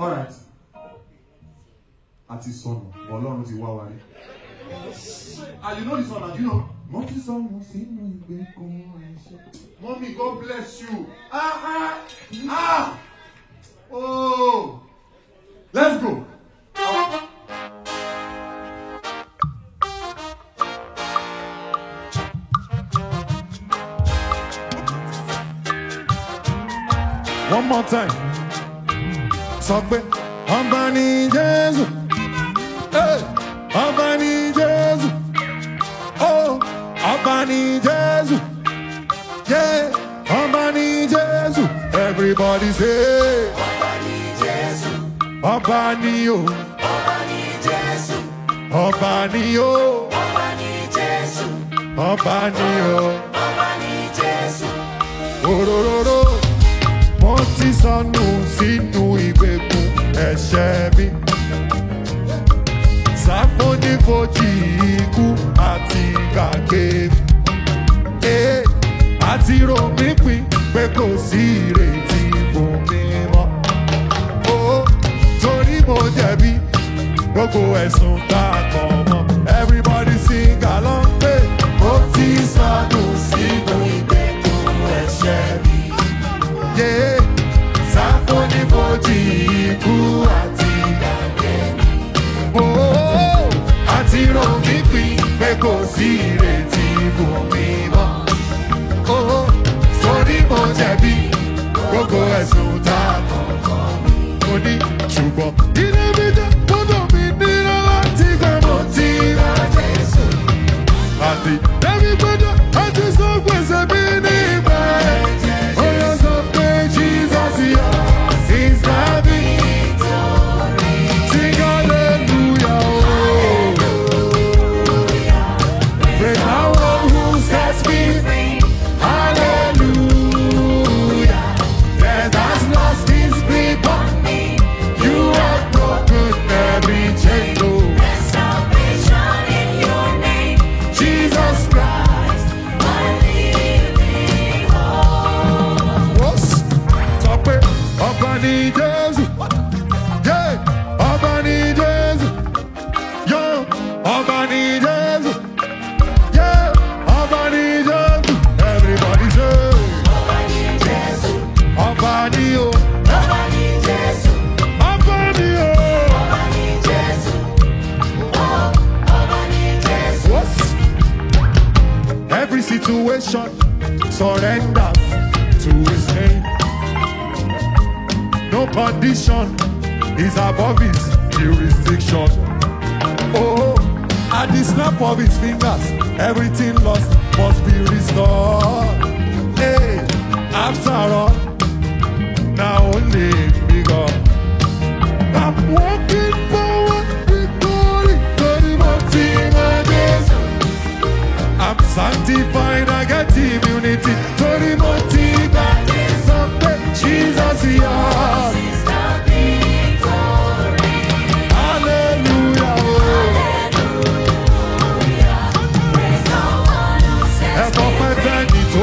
Alright. Àti sọnù, but Ọlọ́run ti wá wa rí. And you know this one, and you know. Mommy, God bless you. Oh. Let's go. One more time. Sọ pé ọba ni Jésù. Ọba ni Jésù. Oh, ọba ni Jésù. Yeah, ọba ni Jésù. Everybody say. Ọba ni Jésù. Ọba ni o. Ọba ni Jésù. Ọba ni o. Ọba ni Jésù. Ọba ni o. Ọba ni Jésù. Orororo. Mo ti sọnù sínú ìgbèkùn ẹ̀ṣẹ̀ mi. Sáfónífojì ikú àti gbàgbé mi. Àti rò mí pin pé kò sí ìrètí fún mi mọ́. Torí mo jẹ̀bi gbogbo ẹ̀sùn tá a kàn mọ́. Everybody sing along pé mo ti sọnù sínú ìgbèkùn ẹ̀ṣẹ̀ mi. Sáfónífojì ikú àti gbàgbé mi. Àti rò mí pin pé kò sí ìrètí fún mi mọ́. Torí mo jẹ̀bi gbogbo ẹ̀sùn tá a kàn mí. Mo ní ṣùgbọ́n ilé mi jẹ́ gbọ́dọ̀ mi nílò láti gbẹ́ mo ti ra Jésù. Àti ẹ̀mí gbọ́dọ̀ àti sọ gbèsè mi ní ìgbà ẹ̀. Ó yọ sọ pé Jesus yọ is the victory. Sing hallelujah. Praise the one who sets me free. Hallelujah. Death has lost its grip on me. You have broken every chain. There's salvation in your name, Jesus Christ, my living hope. was. Sọ pé ọba ni Jésù. Yeah, ọba ni Jésù. Yo, ọba ni Jésù. Yeah, ọba ni Jésù. Everybody say. Ọba ni Jésù, Ọba ni o. Ọba ni Jésù, Ọba ni o. Ọba ni Jésù, Ọba ni Jésù. What? Every situation surrenders to his name. No condition is above his jurisdiction. Oh, at the snap of his fingers, everything lost must be restored. Hey, after all, now only be God. I'm walking forward with glory to the mountain of Jesus. I'm sanctified, I get immunity to the mountain of Jesus. Yes. Is the victory. Hallelujah. Hallelujah. Praise the one who sets Help of me my free. daddy to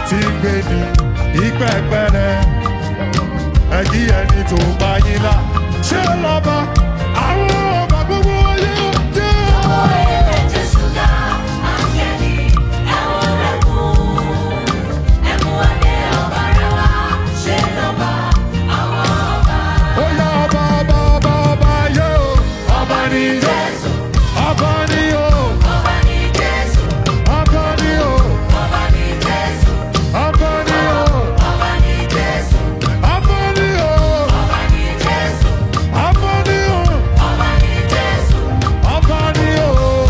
tí ń gbé ní ìpẹ́pẹ́rẹ́ ẹ̀kí ẹni tó bá yín lá ṣé lọ́ba àwọn ọba gbogbo ayé jẹ́. Ọwọ́ ilẹ̀ Jésù dá áńgẹ́lì ẹ̀wọ̀n rẹ̀ fún. Ẹ̀mú adé ọba rẹ̀ wá ṣe lọ́ba àwọn ọba. Ó yá ọba ọba ọba ọba ayé o ọba ní Jésù, ọba ní o ọba ní Jésù, ọba ní o ọba ní Jésù, ọba ní o ọba ní Jésù, ọba ní o ọba ní Jésù, ọba ní o ọba ní Jésù, ọba ní o.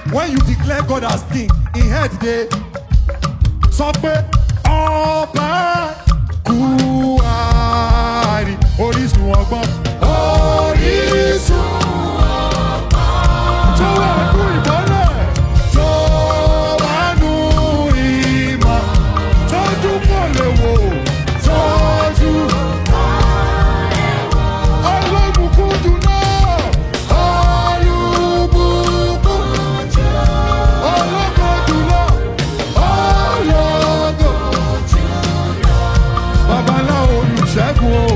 When you declare God as king, in head they sọ pé ọba kúwárì orísun ọgbọ́n. Orísun ọgbọ́n. Tó wà nù ìmọ́lẹ̀. Tó wà nù ìmọ̀. Tójú kò lè wò. Tójú kò lè wò. Olóbùkún jùlọ. Olúbùkún jùlọ. Ológo jùlọ. Ológo jùlọ. Babaláwo olùṣègùn o.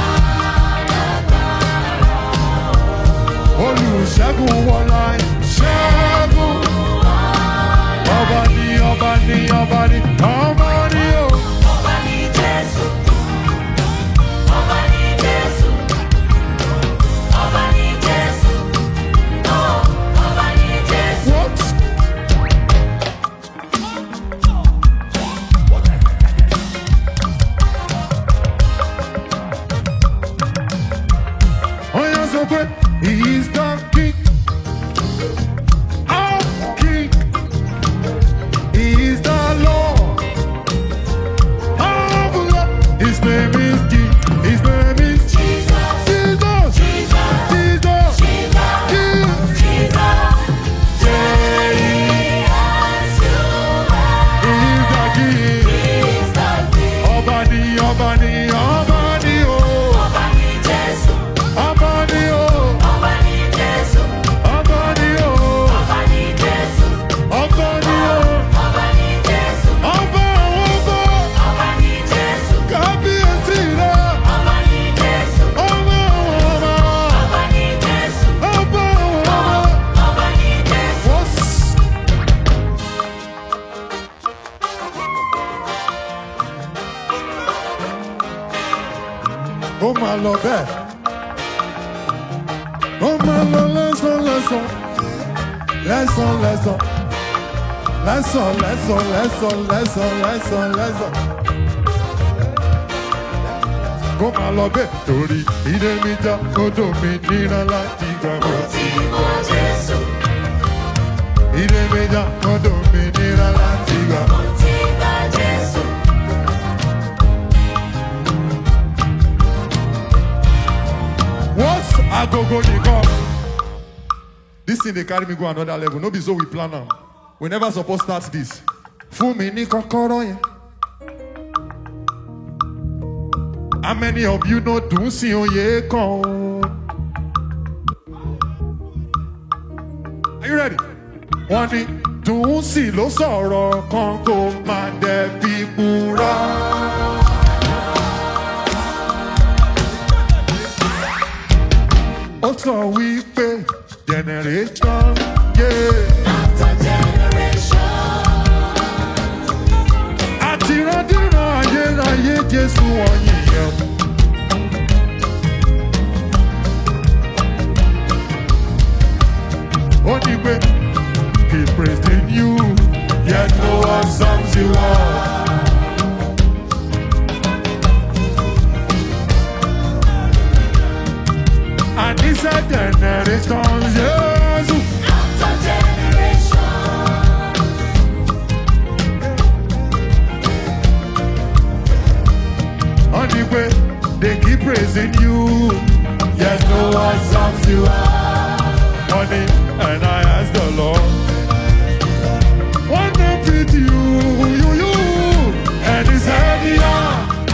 Olùṣègùn wọlá ṣẹ́gun. Ọba ni ọba ni ọba ni ọba ni o. Ọba ni Jésù. Ọba ni Jésù. Ọba ni Jésù. Oh, Ọba ni Jésù. What? Oya sọ pé he is the king of king. He is the Lord of lords. His name is King. His name is Jesus. Jesus. Jesus. Jesus. Jesus. King. Jesus. Yeah. He is the king. He's the King. Ọba ni ọba ni ọba ni o. Ọba ni Jésù. Ọba ni o. Ọba ni Jésù. Ọba ni o. Ọba ni Jésù. Ọba ni o. Ọba ni Jésù. Ọba àwọn ọba. Ọba ni Jésù. Kábíyèsí rẹ. Ọba ni Jésù. Ọba àwọn ọba. Ọba ni Jésù. Ọba àwọn ọba. Ọba ni Jésù. Wọ́s. Ó máa lọ bẹ́ẹ̀. Ó máa lọ lẹ́sàn lẹ́sàn. Lẹ́sàn lẹ́sàn. Lẹ́sàn lẹ́sàn lẹ́sàn lẹ́sàn lẹ́sàn lẹ́sàn. Ó máa lọ bẹ́ẹ̀ torí ìdè mi já odò mi níra láti gbà mọ́. Tí mo Jésù. Ìdè mi já odò mi níra láti gbà mọ́. Mo ti gba Jésù. What's agogo nìkan? This thing dey carry me go another level. No be so we plan am. We never suppose start this. Fún mi ní kọ́kọ́rọ́ yẹn. How many of you know dùn sí oyè kan? Are you ready? Wọ́n ní dùn sí ló sọ̀rọ̀ kan kó máa dẹ̀ fi búra. Ó sọ wípé generation yeah. After generation. Àtìrandíran ayérayé Jésù wọ̀nyí yẹn. Ó ní pé he praised in you yet no one sums you up. And he said generations Jésù. After generation. Ó ní pé they keep praising you yet no one sums you up. Money, and I asked the Lord, what up with you, and he said, yeah.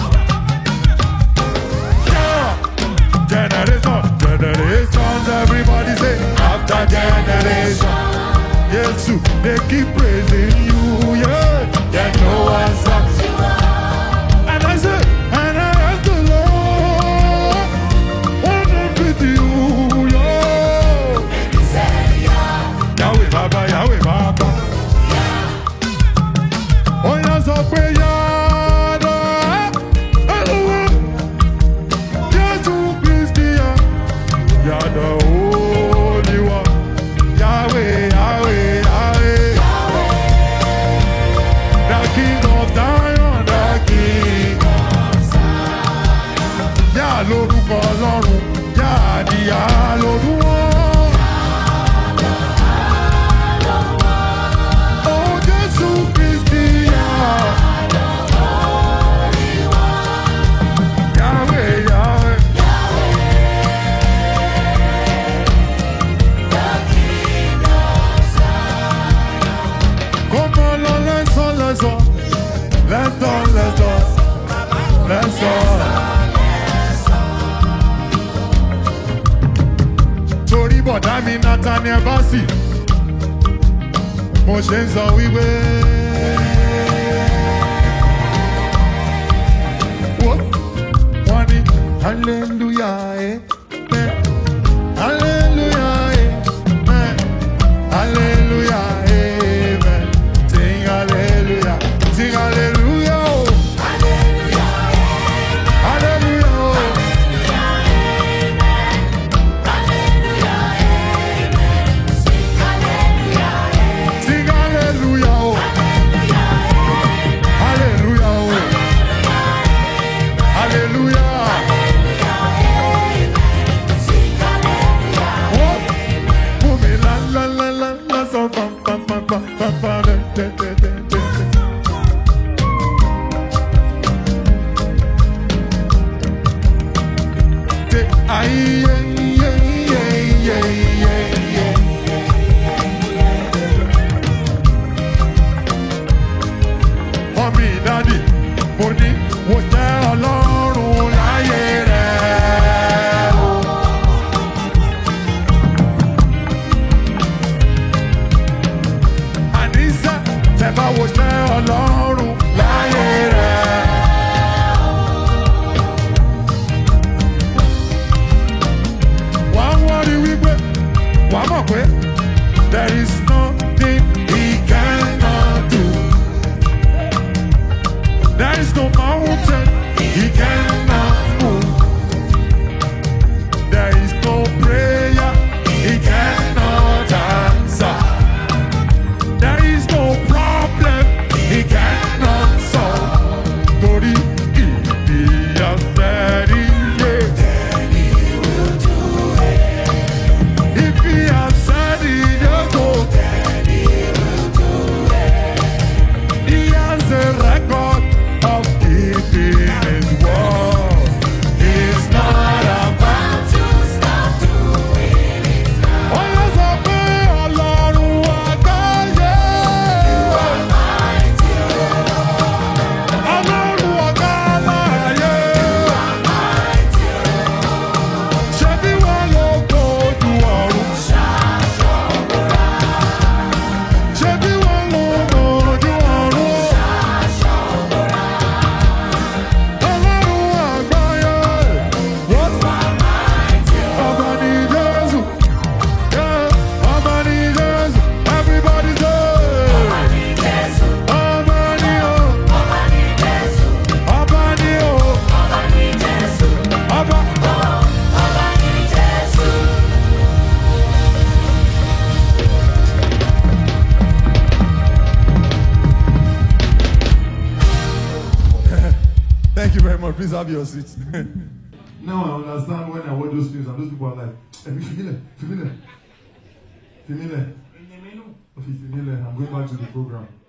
Generations, everybody say, after generation. Yes, they keep praising you, yeah. Yet no one stops you. And I said, and I asked the Lord, what up with you, yeah. And he said, yeah. Yahweh Baba, Yahweh Baba. Oh, yeah, so pray, Yada. Elohim. Jesu Christi, Yada, Holy One. Yahweh, Yahweh, Yahweh. let's go. Let's go, let's go. Let's go. Torí bọ̀dá mi Nathaniel Bassey, mo ṣe ń sọ wípé. Wọ́n ní hallelujah, amen. Hallelujah, amen. Hallelujah, amen. Sing hallelujah, sing hallelujah. Oh. Hallelujah, oh. Sing hallelujah, oh. Hallelujah, oh. Hallelujah. Mommy, daddy, mo ní mo jẹ́ Ọlọ́run láyé rẹ̀ o. Àníṣe tẹ́ bá wo jẹ́ Ọlọ́run láyé rẹ̀ o. Wà á wọ́n rí wípé wà á mọ̀ pé there is nothing he cannot do. There is no mountain he cannot move. There is no prayer he cannot answer. There is no problem he cannot solve. Torí ìdí àfẹ́rí yé. Then he will do it. If he has said it, he'll go. Then he will do it. He has a record of keeping his word. He's not about to stop doing it now. Oh, yes, I pray, Ọlọ́run àgbáyé. You are mighty, Lord. Ọlọ́run àgbáyé. You are mighty, Lord. Ṣebí wọ́n ló gbójú ọ̀run? Ṣaṣọ bora. Ṣebí wọ́n ló gbójú ọ̀run? Ṣaṣọ bora. Ọlọ́run àgbáyé. What? Ọba ni Jésù. Yeah, ọba ni Jésù. Everybody say. Ọba ni Jésù. Ọba ni o. Ọba ni Jésù. Ọba ni o. Ọba ni Jésù. Ọba. Ọba ni Jésù. Thank you very much. Please have your seats. Now I understand when I watch those films and those people are like, familiar. I'm going back to the program.